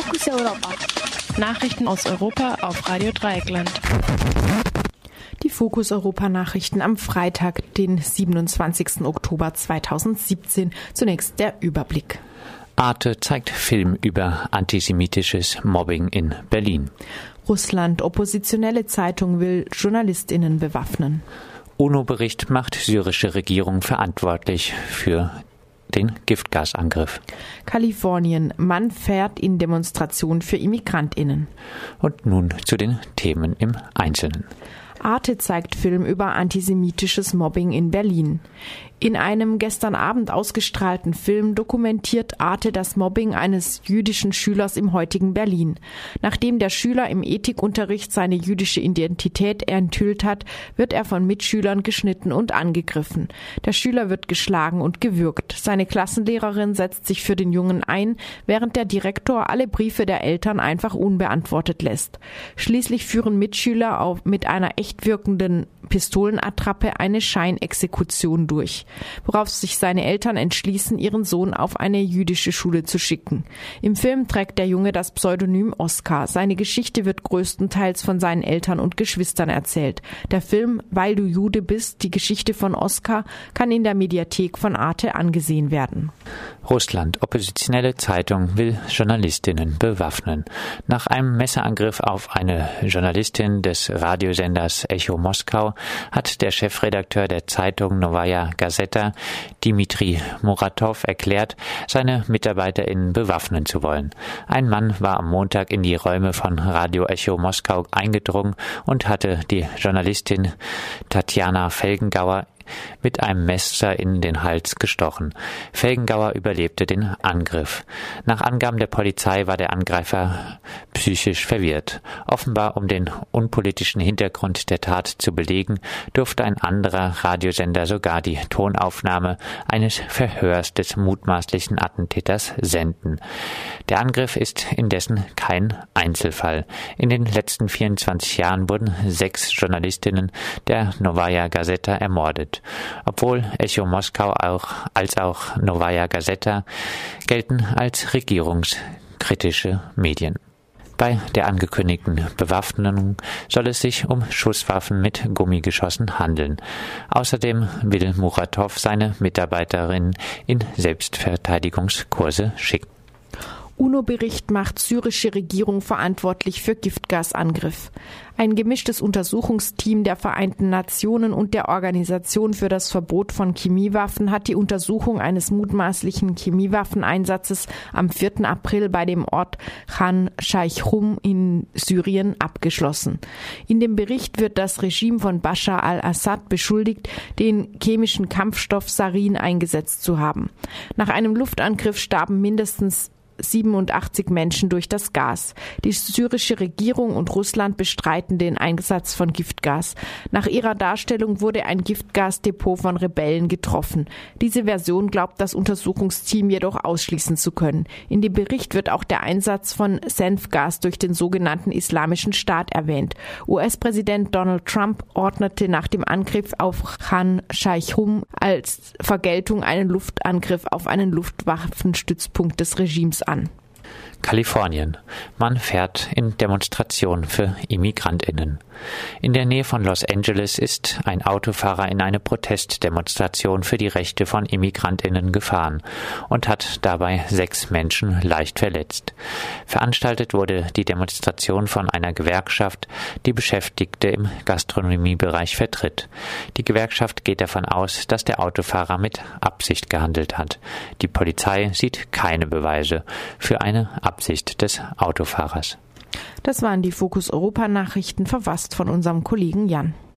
Fokus Europa. Nachrichten aus Europa auf Radio Dreieckland. Die Fokus Europa Nachrichten am Freitag, den 27. Oktober 2017. Zunächst der Überblick. Arte zeigt Film über antisemitisches Mobbing in Berlin. Russland, oppositionelle Zeitung will JournalistInnen bewaffnen. UNO-Bericht macht syrische Regierung verantwortlich für den Giftgasangriff. Kalifornien, Mann fährt in Demonstration für ImmigrantInnen. Und nun zu den Themen im Einzelnen. Arte zeigt Film über antisemitisches Mobbing in Berlin. In einem gestern Abend ausgestrahlten Film dokumentiert Arte das Mobbing eines jüdischen Schülers im heutigen Berlin. Nachdem der Schüler im Ethikunterricht seine jüdische Identität enthüllt hat, wird er von Mitschülern geschnitten und angegriffen. Der Schüler wird geschlagen und gewürgt. Seine Klassenlehrerin setzt sich für den Jungen ein, während der Direktor alle Briefe der Eltern einfach unbeantwortet lässt. Schließlich führen Mitschüler mit einer echt wirkenden Pistolenattrappe eine Scheinexekution durch, worauf sich seine Eltern entschließen, ihren Sohn auf eine jüdische Schule zu schicken. Im Film trägt der Junge das Pseudonym Oskar. Seine Geschichte wird größtenteils von seinen Eltern und Geschwistern erzählt. Der Film Weil du Jude bist, die Geschichte von Oskar, kann in der Mediathek von Arte angesehen werden. Russland, oppositionelle Zeitung will JournalistInnen bewaffnen. Nach einem Messerangriff auf eine Journalistin des Radiosenders Echo Moskau hat der Chefredakteur der Zeitung Novaya Gazeta, Dmitri Muratov, erklärt, seine MitarbeiterInnen bewaffnen zu wollen. Ein Mann war am Montag in die Räume von Radio Echo Moskau eingedrungen und hatte die Journalistin Tatjana Felgengauer mit einem Messer in den Hals gestochen. Felgengauer überlebte den Angriff. Nach Angaben der Polizei war der Angreifer psychisch verwirrt. Offenbar, um den unpolitischen Hintergrund der Tat zu belegen, durfte ein anderer Radiosender sogar die Tonaufnahme eines Verhörs des mutmaßlichen Attentäters senden. Der Angriff ist indessen kein Einzelfall. In den letzten 24 Jahren wurden 6 Journalistinnen der Novaya Gazeta ermordet. Obwohl Echo Moskau als auch Novaya Gazeta gelten als regierungskritische Medien. Bei der angekündigten Bewaffnung soll es sich um Schusswaffen mit Gummigeschossen handeln. Außerdem will Muratov seine Mitarbeiterinnen in Selbstverteidigungskurse schicken. UNO-Bericht macht syrische Regierung verantwortlich für Giftgasangriff. Ein gemischtes Untersuchungsteam der Vereinten Nationen und der Organisation für das Verbot von Chemiewaffen hat die Untersuchung eines mutmaßlichen Chemiewaffeneinsatzes am 4. April bei dem Ort Khan Shaykhum in Syrien abgeschlossen. In dem Bericht wird das Regime von Bashar al-Assad beschuldigt, den chemischen Kampfstoff Sarin eingesetzt zu haben. Nach einem Luftangriff starben mindestens 87 Menschen durch das Gas. Die syrische Regierung und Russland bestreiten den Einsatz von Giftgas. Nach ihrer Darstellung wurde ein Giftgasdepot von Rebellen getroffen. Diese Version glaubt das Untersuchungsteam jedoch ausschließen zu können. In dem Bericht wird auch der Einsatz von Senfgas durch den sogenannten Islamischen Staat erwähnt. US-Präsident Donald Trump ordnete nach dem Angriff auf Khan Shaykhum als Vergeltung einen Luftangriff auf einen Luftwaffenstützpunkt des Regimes an. Kalifornien. Man fährt in Demonstration für ImmigrantInnen. In der Nähe von Los Angeles ist ein Autofahrer in eine Protestdemonstration für die Rechte von ImmigrantInnen gefahren und hat dabei 6 Menschen leicht verletzt. Veranstaltet wurde die Demonstration von einer Gewerkschaft, die Beschäftigte im Gastronomiebereich vertritt. Die Gewerkschaft geht davon aus, dass der Autofahrer mit Absicht gehandelt hat. Die Polizei sieht keine Beweise für eine Absicht des Autofahrers. Das waren die Fokus Europa Nachrichten, verfasst von unserem Kollegen Jan.